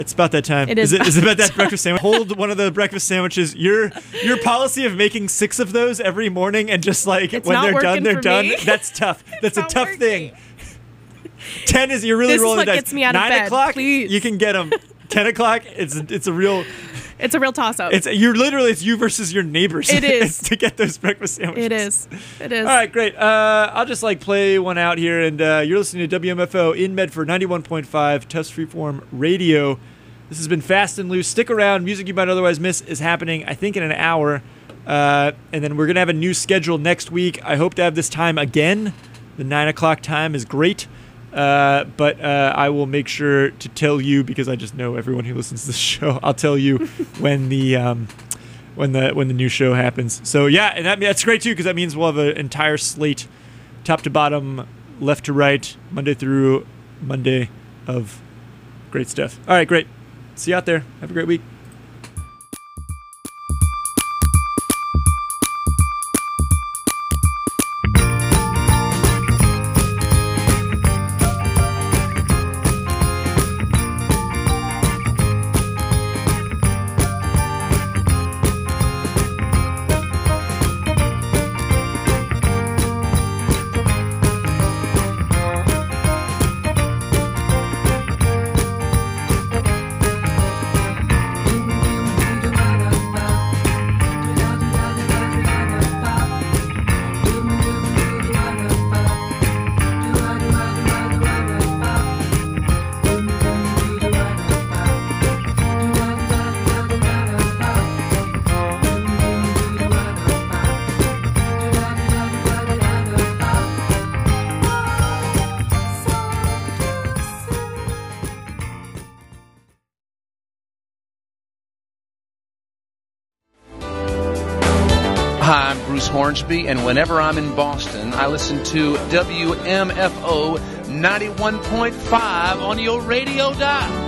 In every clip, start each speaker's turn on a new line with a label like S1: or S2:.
S1: It's about that time.
S2: It is
S1: Is it about that breakfast sandwich? Hold one of the breakfast sandwiches. Your policy of making 6 of those every morning and just like
S2: It's
S1: when
S2: not
S1: they're done,
S2: working
S1: they're
S2: for
S1: done.
S2: me.
S1: That's tough. That's a
S2: not
S1: tough
S2: working.
S1: thing. 10 is you're really
S2: This is
S1: rolling
S2: what
S1: the dice.
S2: gets me out of
S1: 9
S2: bed,
S1: o'clock,
S2: please.
S1: you can get them. 10 o'clock, it's a real
S2: toss-up.
S1: it's you versus your neighbors.
S2: It is.
S1: to get those breakfast sandwiches.
S2: It is. It is.
S1: All right, great. I'll just like play one out here, and you're listening to WMFO in Medford 91.5 Tufts Freeform Radio. This has been Fast and Loose. Stick around. Music you might otherwise miss is happening, I think, in an hour. And then we're going to have a new schedule next week. I hope to have this time again. The 9 o'clock time is great. But I will make sure to tell you, because I just know everyone who listens to this show. I'll tell you when the new show happens. So, yeah, and that's great, too, because that means we'll have an entire slate, top to bottom, left to right, Monday through Monday of great stuff. All right, great. See you out there. Have a great week.
S3: Hi, I'm Bruce Hornsby, and whenever I'm in Boston, I listen to WMFO 91.5 on your radio dial.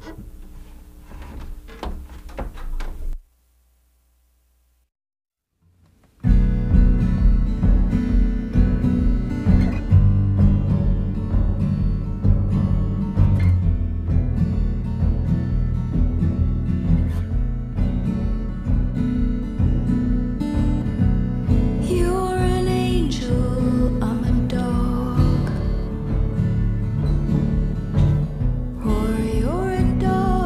S4: You're an angel, I'm a dog. Or you're a dog.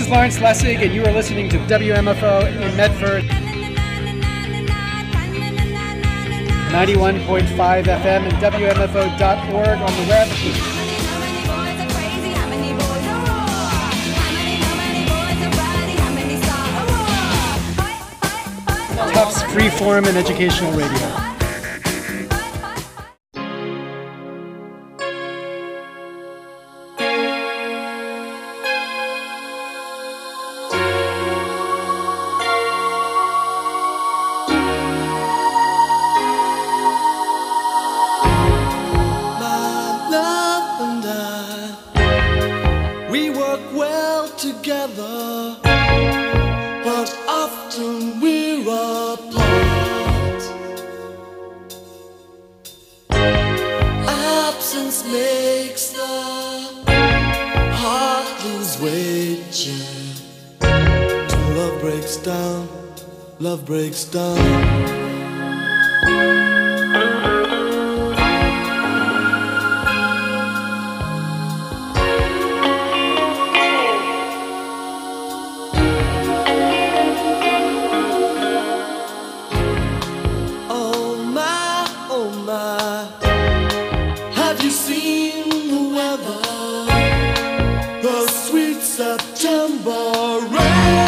S5: Lawrence Lessig, and you are listening to WMFO in Medford. 91.5 FM and WMFO.org on the web. Tufts Freeform and Educational Radio.
S6: Love breaks down. Oh my, have you seen the weather? The sweet September rain.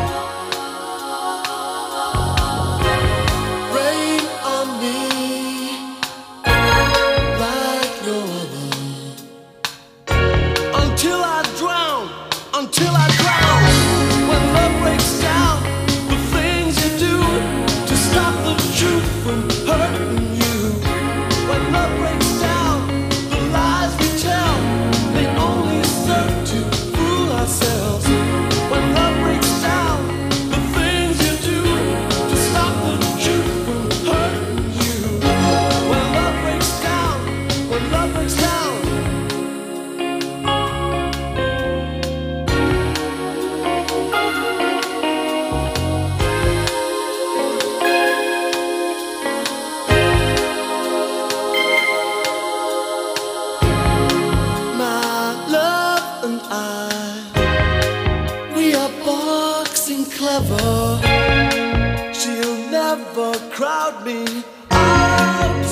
S6: She'll never crowd me out.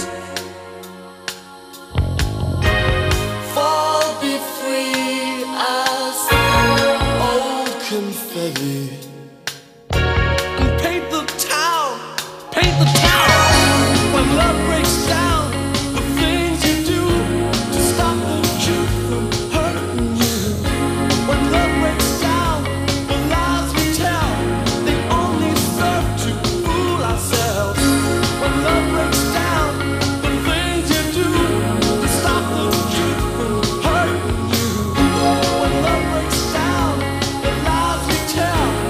S6: Fall, be free as old confetti, and paint the town when love breaks down. The things you do to stop the truth from hurting you. When love breaks down, the lies we tell, they only serve to fool ourselves. When love breaks down, the things you do to stop the truth from hurting you. When love breaks down, the lies we tell,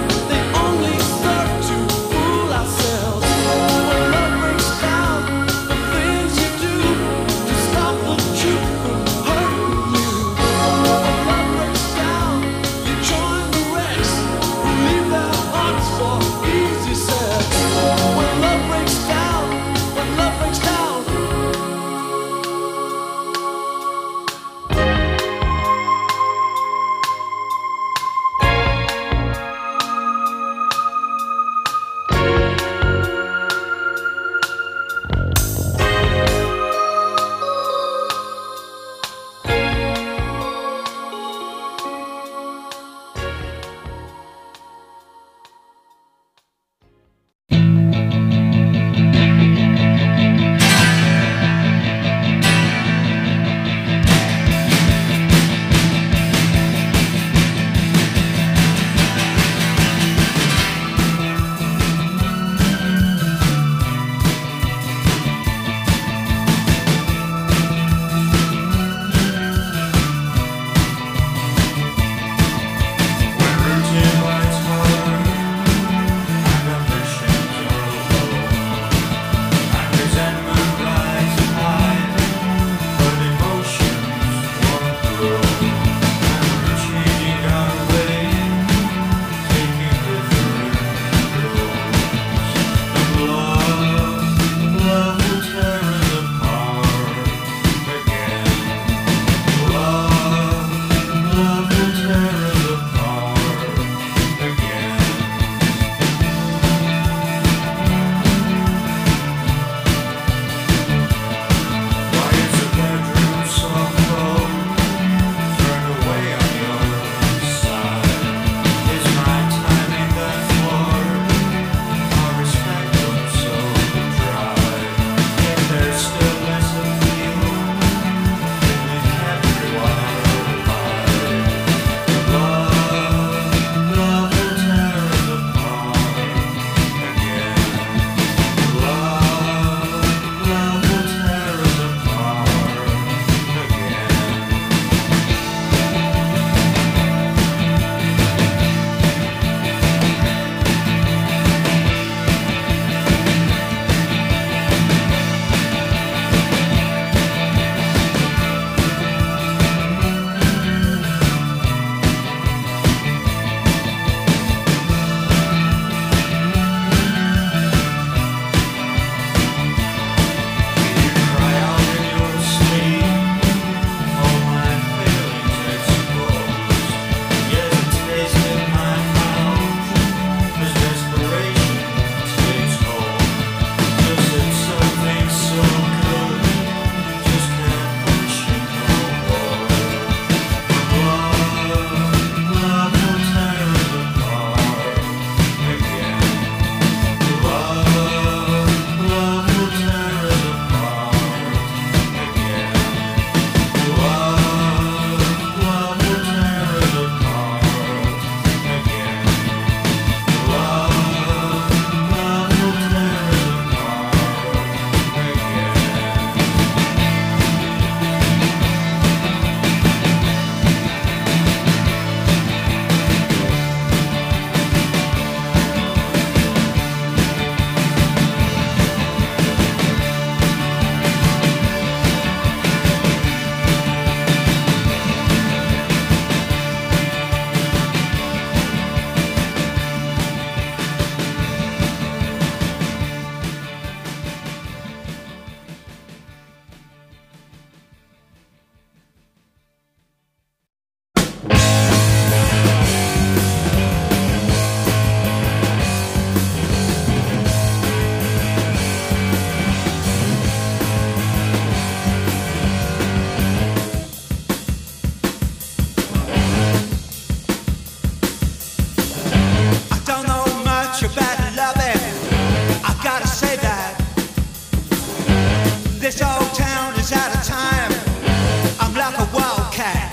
S6: This old town is out of time. I'm like a wildcat.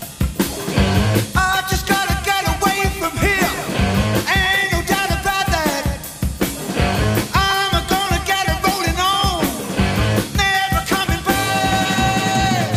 S6: I just gotta get away from here. Ain't no doubt about that. I'm gonna get it rolling on. Never coming back.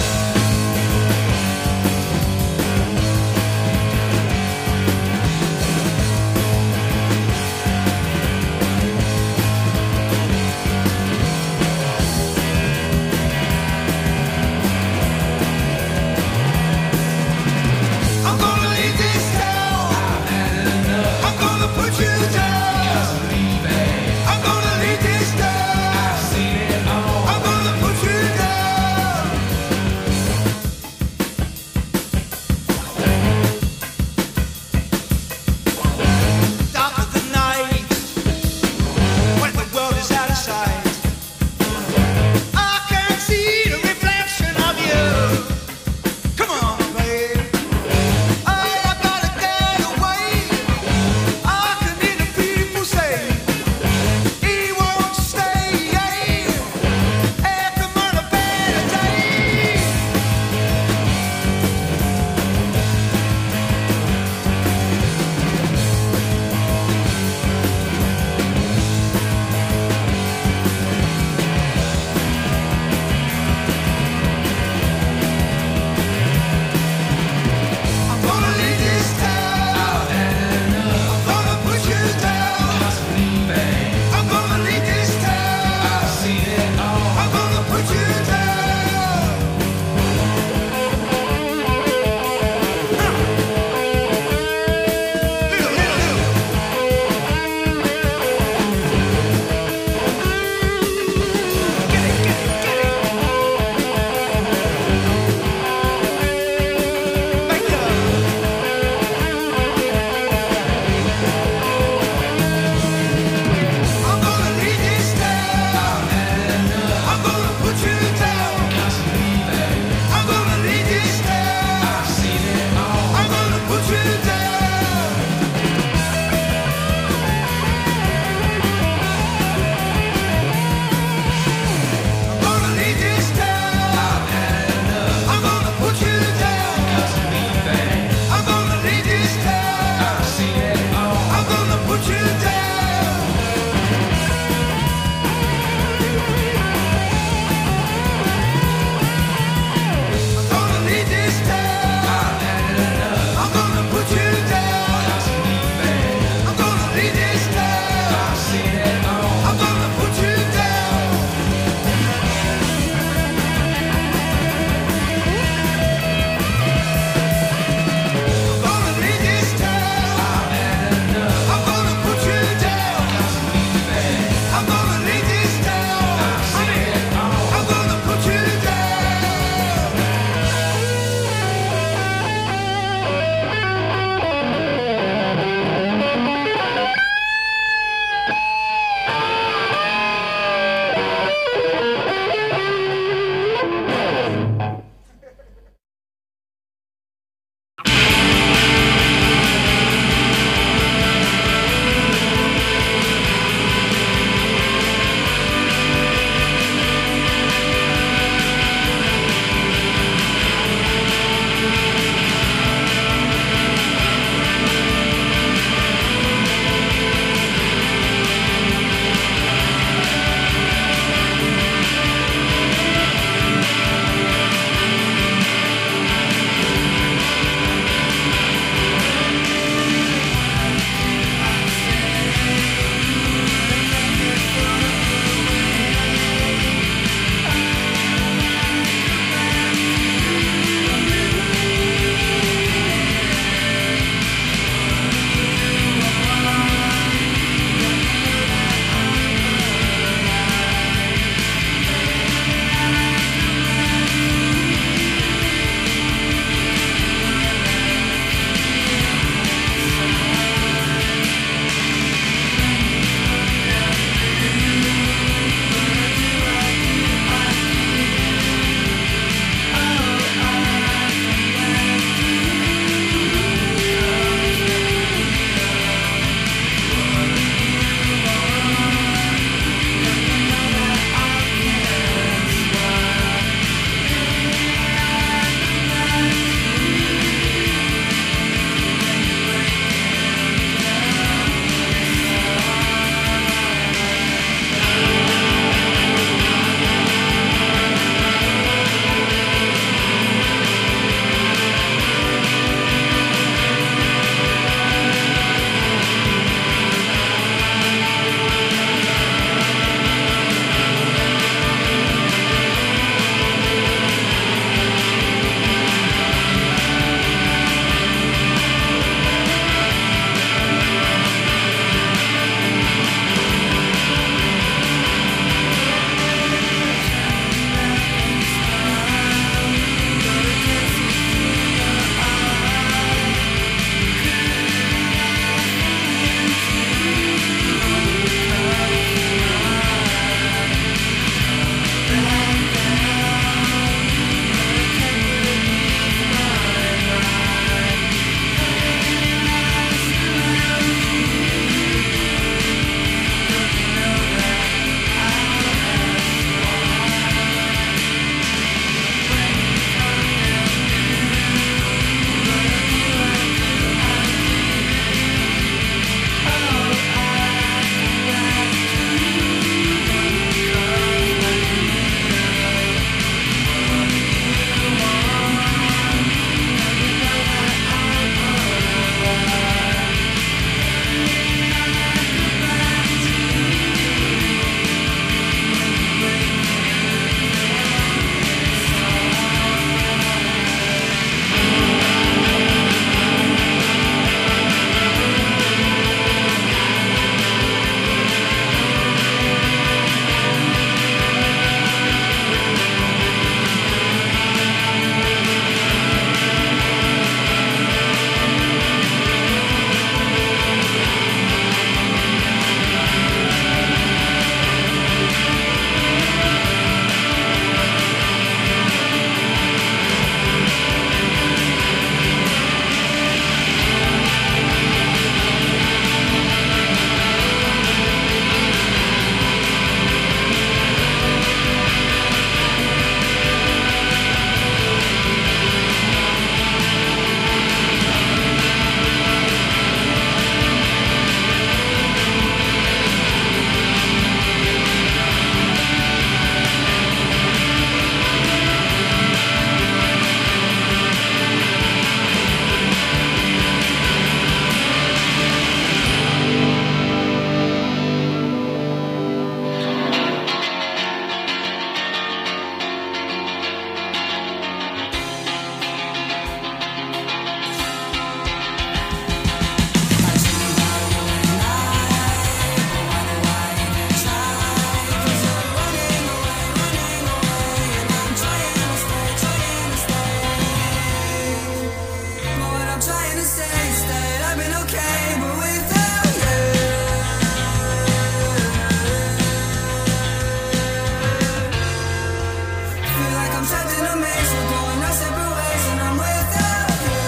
S6: I'm trapped in a maze, we're going our separate ways, and I'm without you.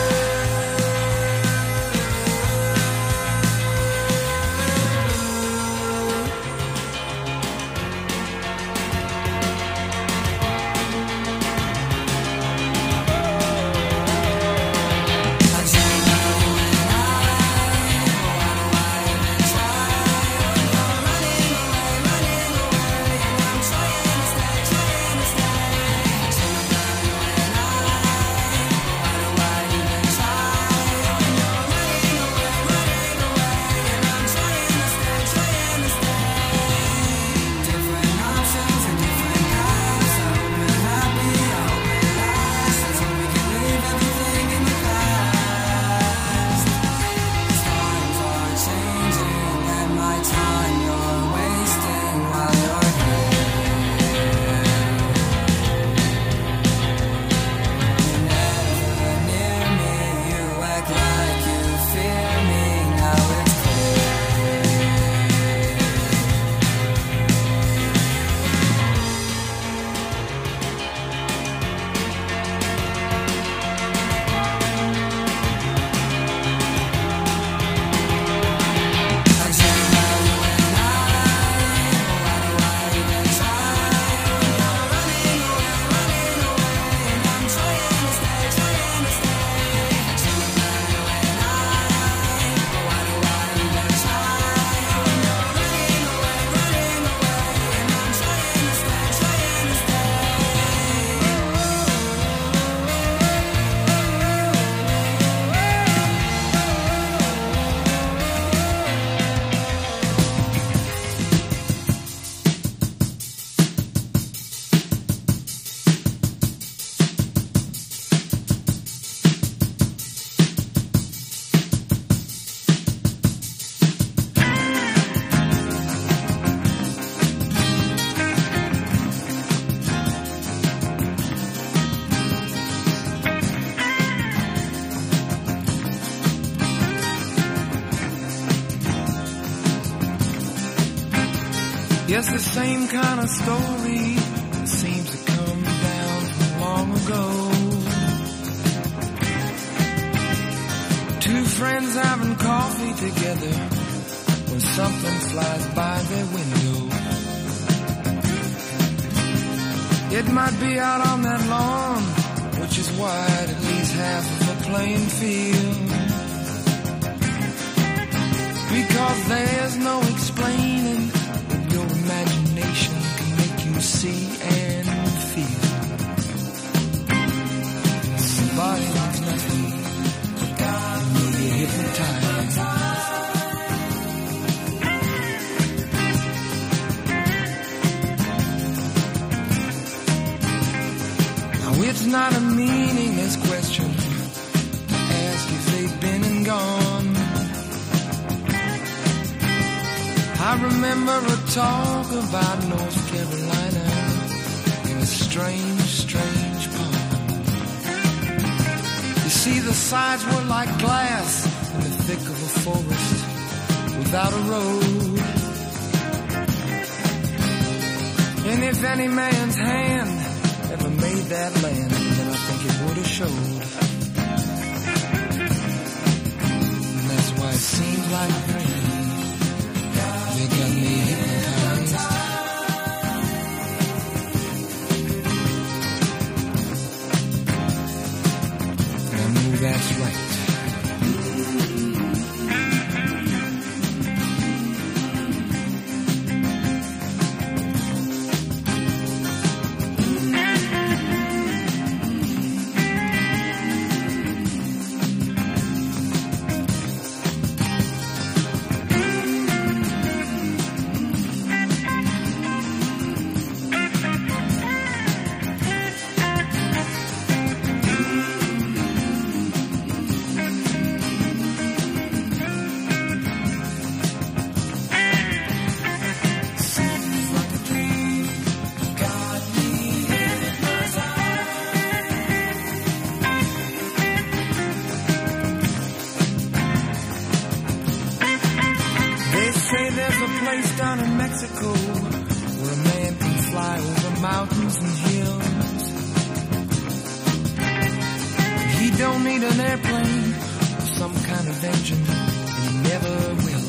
S6: I dream of you and why do I even try? You're running away, and I'm trying to stay, trying to stay. I dream about you and why do I even try? You're running away, and I'm trying to stay, trying to stay. Different options and different paths. I hope you're happy, I hope it lasts. Let's hope we can leave everything in the past. Times are changing, and my time you're wasting while you're here. You're never near me, you act like you fear me. Now it's clear. I dream about you and why do I even try? You're running away, and I'm trying to stay, trying to stay. I dream about you and why do I even try? You're running away, and I'm trying to stay, trying to stay.
S7: Yes, the same kind of story that seems to come down from long ago. Two friends having coffee together when something flies by their window. It might be out on that lawn, which is wide, at least half of a playing field. Because there's no explaining what your imagination can make you see and feel. Somebody knows nothing, you'll be hypnotized. Now it's not a meaningless question to ask if they've been and gone. I remember a talk about North Carolina in a strange, strange pond. You see, the sides were like glass in the thick of a forest without a road. And if any man's hand ever made that land, then I think it would have showed. And that's why it seems like rain. They got me hypnotized. I know that's right. Down in Mexico, where a man can fly over mountains and hills. don't need an airplane or some kind of engine, and you never will.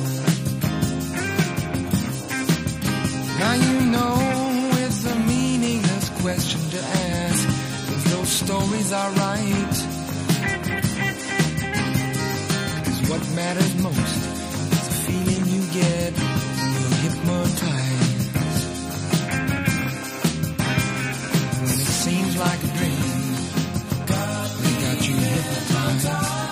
S7: Now you know it's a meaningless question to ask, 'cause those stories are right. 'Cause what matters most is the feeling you get when you're hypnotized. When it seems like a dream, they got you hypnotized.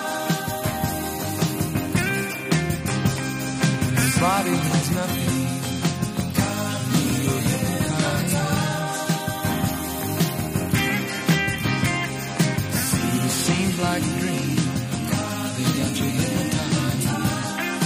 S7: When your body means nothing, you're hypnotized. It seems like a dream, they got you hypnotized.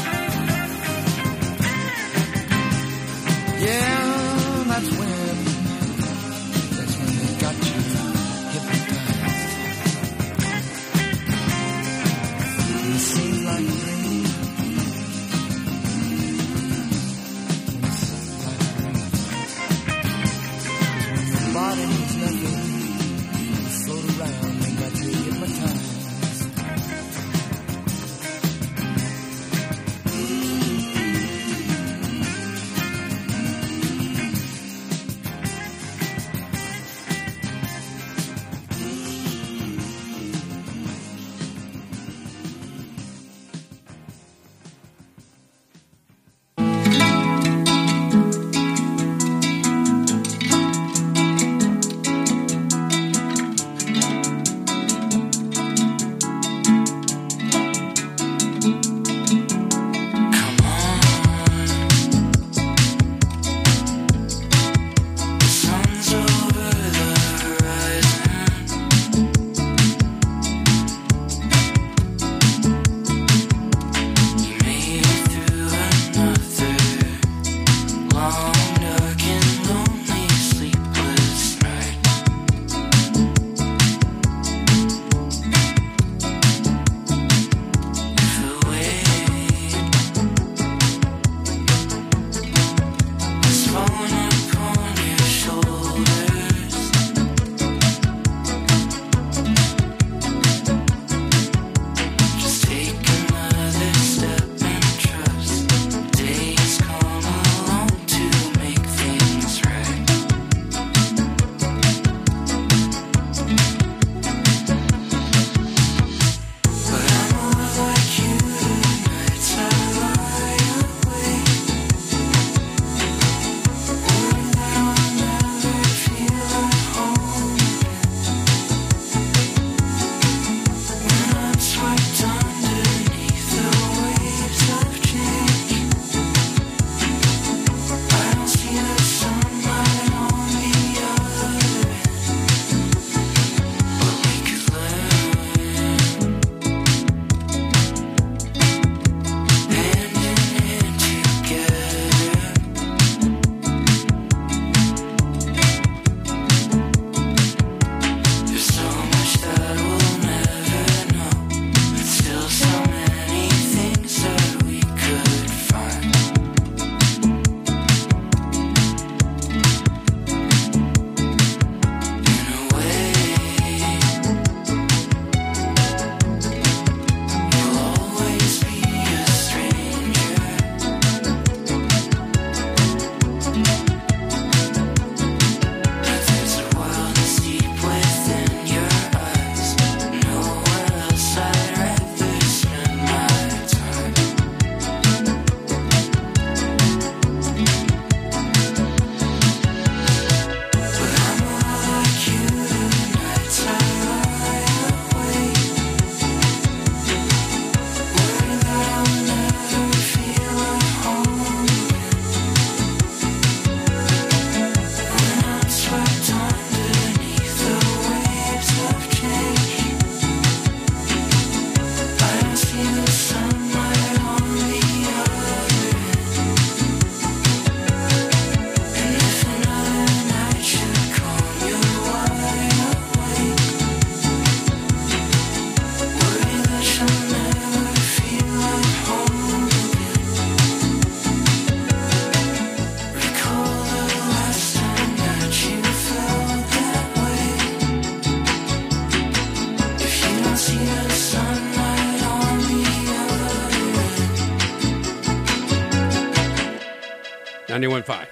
S8: 91.5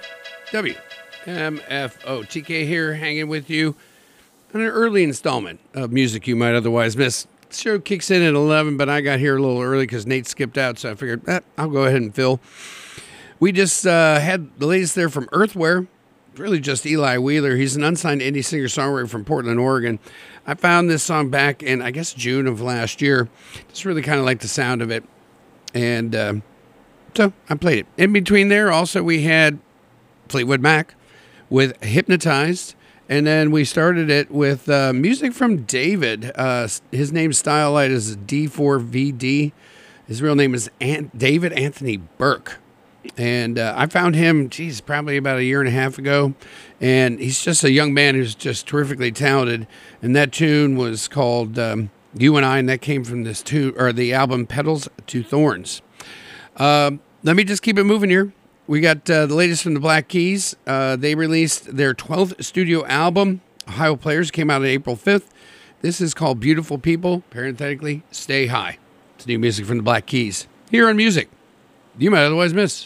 S8: WMFO. TK here, hanging with you on an early installment of music you might otherwise miss. The show kicks in at 11, but I got here a little early because Nate skipped out, so I figured I'll go ahead and fill. We just had the latest there from Earthware. Really just Eli Wheeler. He's an unsigned indie singer-songwriter from Portland, Oregon. I found this song back in, I guess, June of last year. Just really kind of like the sound of it. And so I played it. In between there, also, we had Fleetwood Mac with Hypnotized. And then we started it with music from David. His name's stylized as D4VD. His real name is David Anthony Burke. And I found him, probably about a year and a half ago. And he's just a young man who's just terrifically talented. And that tune was called You and I, and that came from this tune, or the album Petals to Thorns. Let me just keep it moving here. We got the latest from the Black Keys. They released their 12th studio album, Ohio Players, came out on April 5th. This is called Beautiful People, parenthetically, Stay High. It's new music from the Black Keys. Here on Music You Might Otherwise Miss.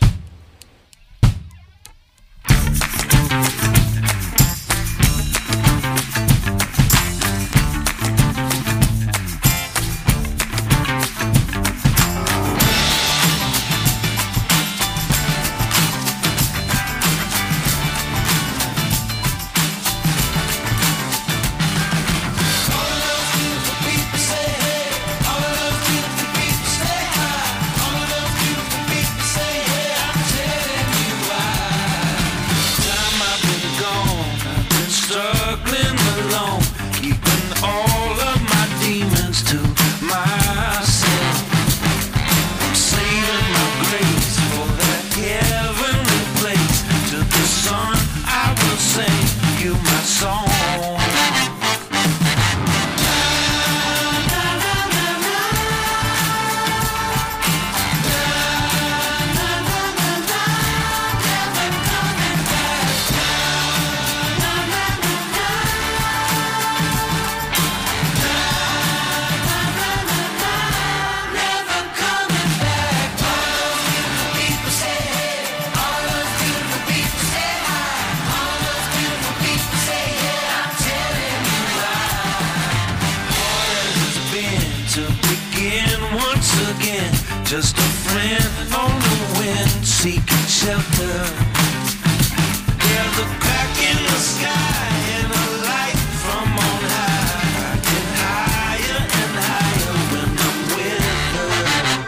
S6: Just a friend on the wind, seeking shelter. There's a crack in the sky and a light from on high. Get higher and higher when I'm with her.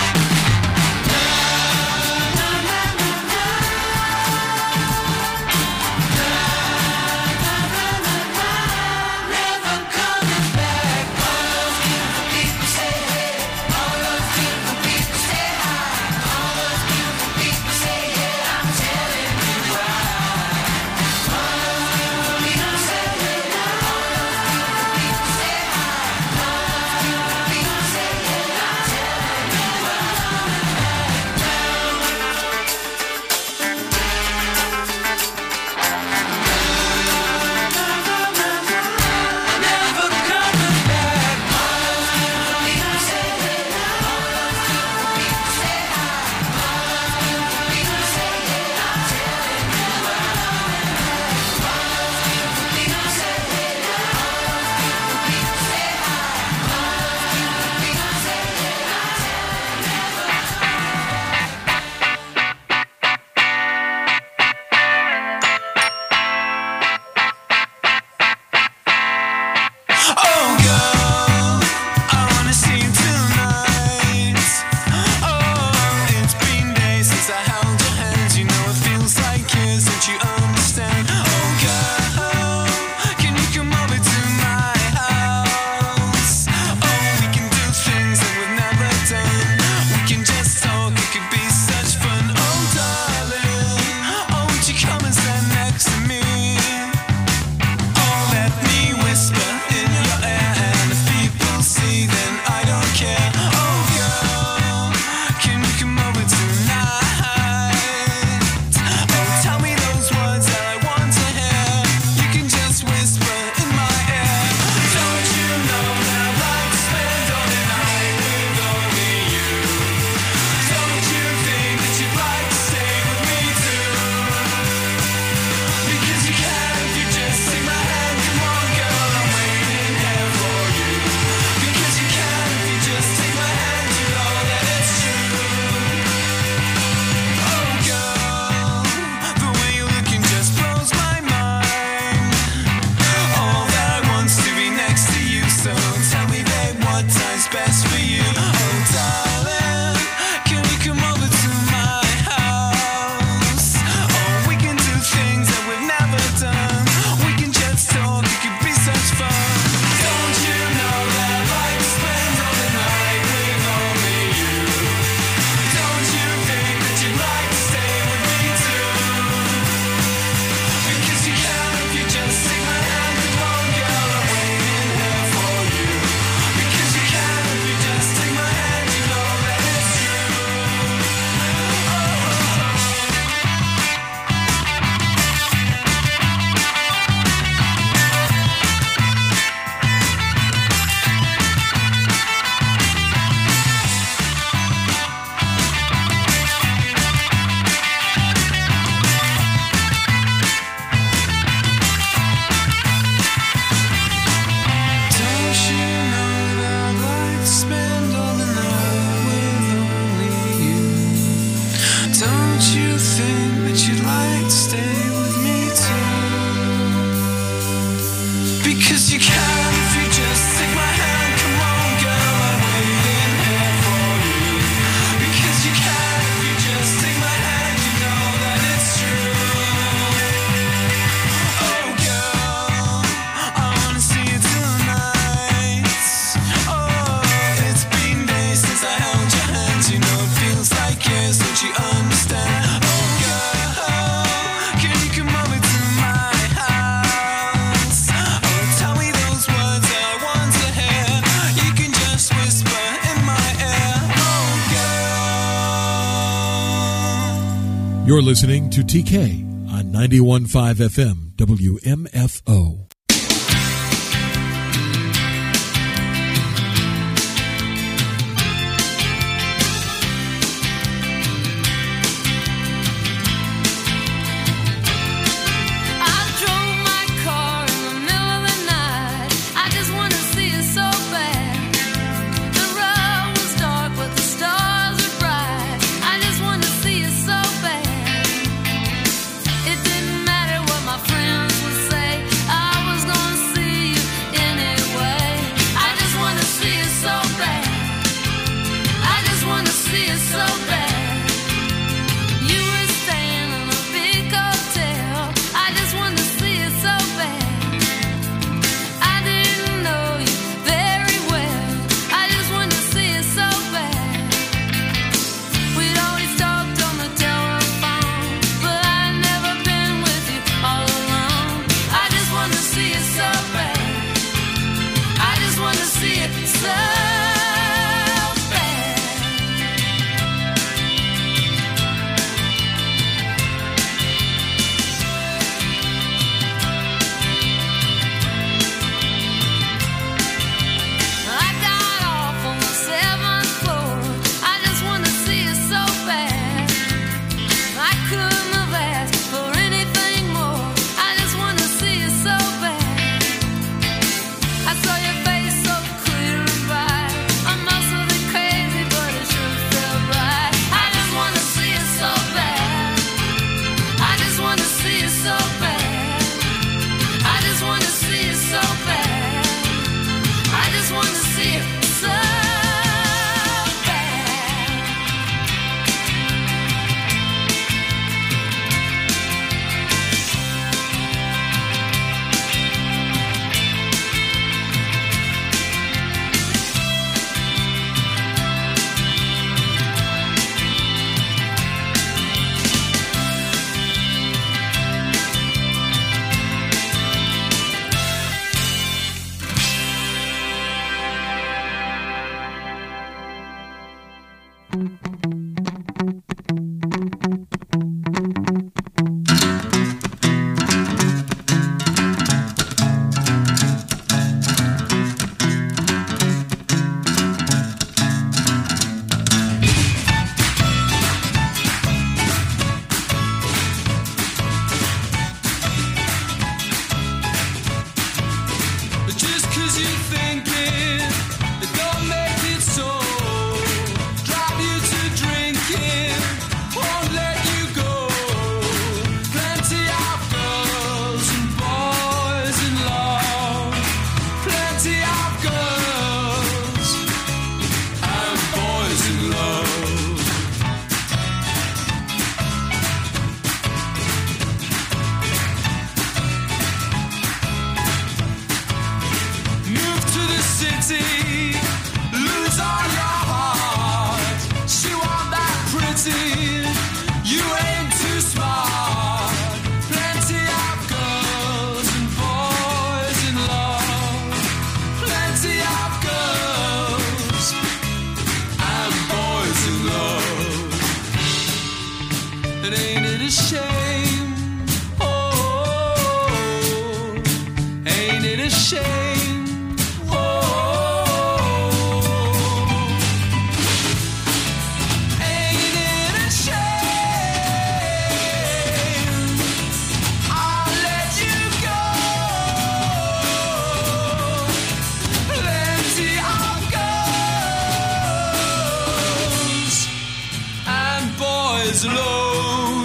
S6: Never coming back. All those beautiful people say hey. All those beautiful people say hi. All those beautiful people say yeah. I'm telling you why. Because you can if you just take my hand. Come on, girl, I'm waiting here for you. Because you can if you just take my hand. You know that it's true. Oh, girl, I wanna see you tonight. Oh, it's been days since I held your hands. You know it feels like years, don't you understand? Oh, girl, can you come over to my house? Oh, tell me those words I want to hear. You can just whisper in my ear. Oh, girl.
S9: You're listening to TK on 91.5 FM WMFO.
S4: I drove my car in the middle of the night. I just wanna see it so bad. The road was dark, but the stars were bright. I just wanna see it so bad. It didn't matter what my friends would say. I was gonna see you anyway. I just wanna see it so bad. I just wanna see it so bad. You were staying in a big hotel. I just want to see it so bad. I didn't know you very well. I just want to see it so bad. We'd always talked on the telephone, but I'd never been with you all alone. I just want to see it so bad. I just want to see it so bad. I got off on the 7th floor. I just want to see it so bad. I couldn't have asked for anything more. I just want to see it so bad. I saw your face so clear and bright. I must have been crazy, but it sure felt right. I just want to see it so bad. I just want to see it so bad. I just want to see it so bad. I just want to see it so bad. Just 'cause you think it don't make it so. Drive you to drinking, won't let you go. Plenty of girls and boys in love. Plenty of girls and boys in love. Move to the city, lose all your heart. She want that pretty, you ain't too smart. Plenty of girls and boys in love. Plenty of girls and boys in love. And ain't it a shame? Oh, ain't it a shame? Ain't it a shame? I'll let you go. Plenty of girls and boys alone.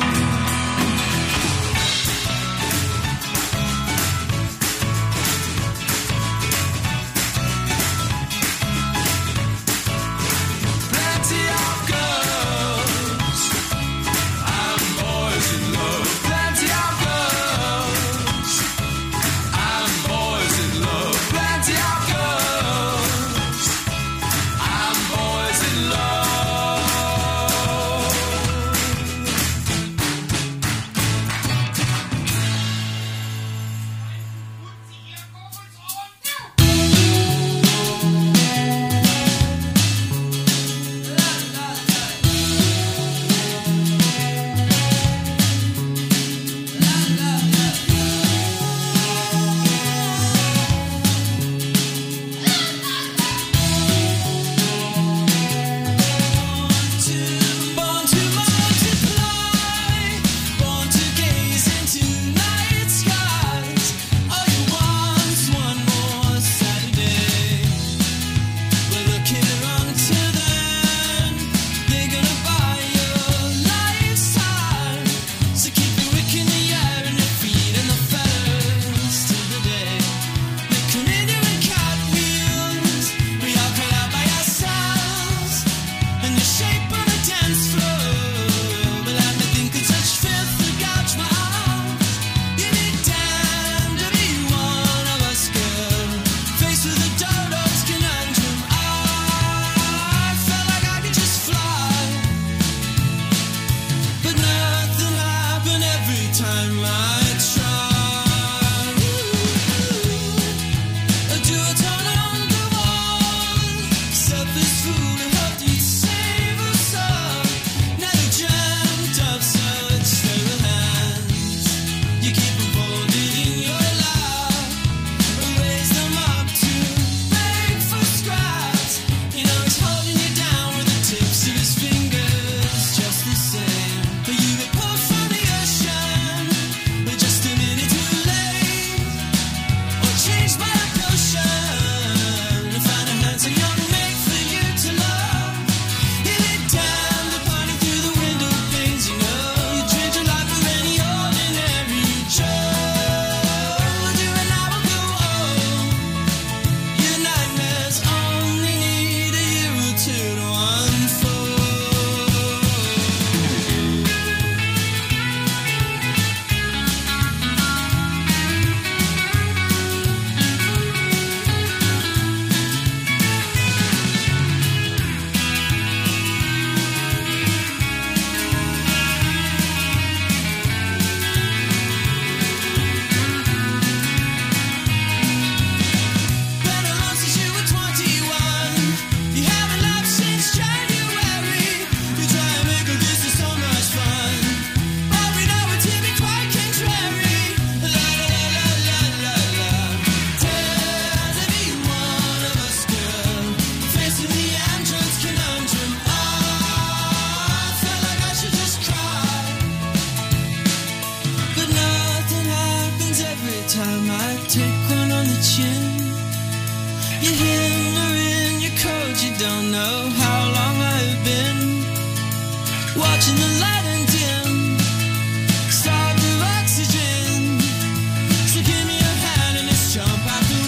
S6: kitchen. You're here in your coat, you don't know how long I've been watching the light and dim, starved of oxygen. So give me your hand and let's jump out the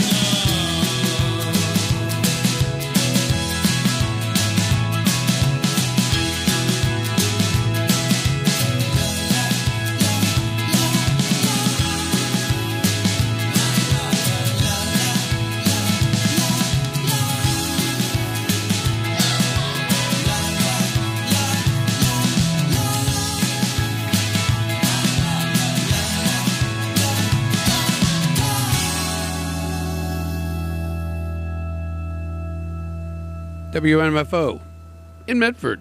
S8: WMFO in Medford.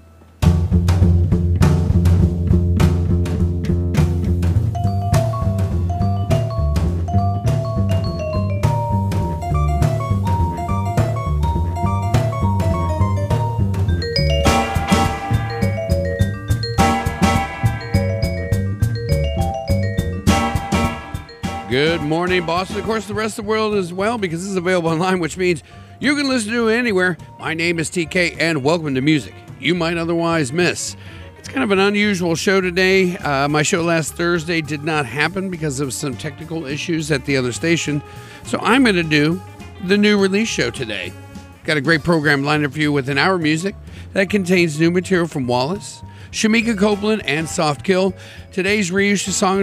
S8: Good morning, Boston. Of course, the rest of the world as well, because this is available online, which means you can listen to it anywhere. My name is TK, and welcome to Music You Might Otherwise Miss. It's kind of an unusual show today. My show last Thursday did not happen because of some technical issues at the other station, so I'm going to do the new release show today. Got a great program lined up for you with an hour of music that contains new material from Wallace, Shamika Copeland, and Soft Kill. Today's reissue song